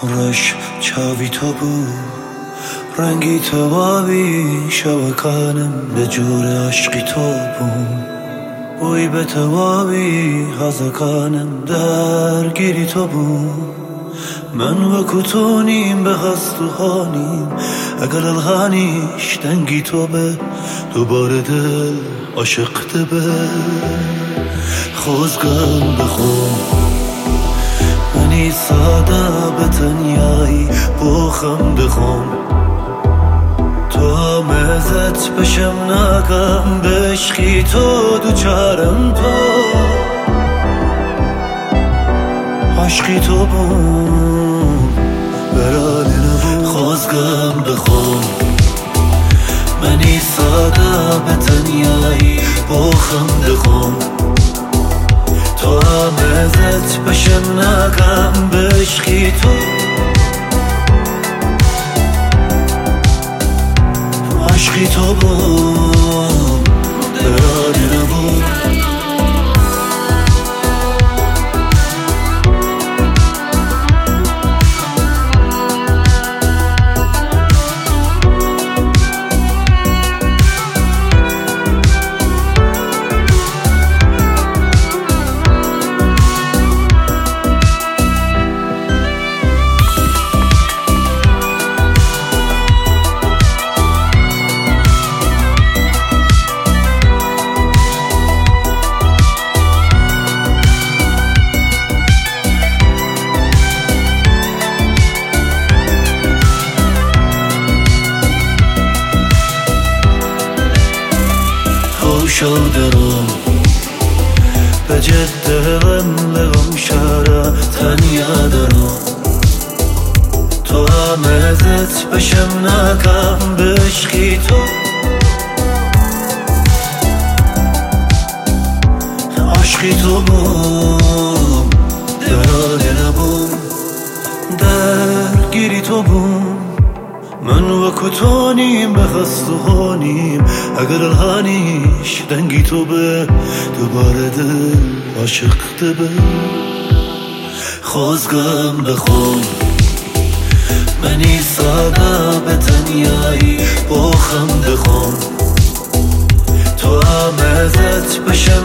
رش چاوی تو بود رنگی تو آبی شوکانم به جور عشقی تو بود بوی به تو آبی خزکانم درگیری تو بود من و کتونیم به خست و خانیم اگر الخانیش دنگی تو به دوباره دل عاشقته به خوزگم بخون منی ساده به تنیایی بخم دخون تو مزت بشم نکم بشخی تو دوچارم تو عشقی تو بون برانه نبون خوزگم بخون منی ساده به تنیایی بخم دخون تو مزت بشم نکم بشخی تو عشقی تو بود درانه نبود شودرم به جدهم لغم شارع تنیا درم تو همزت بشم نکم بشخی تو عشقی تو بوم درانه نبوم درگیری تو بوم من و کتونیم به خست و خانیم اگر الهانیش دنگی تو به دوباره دل عاشقته به خوزگم بخون منی ساده به تنیایی بخم بخون تو همزت بشم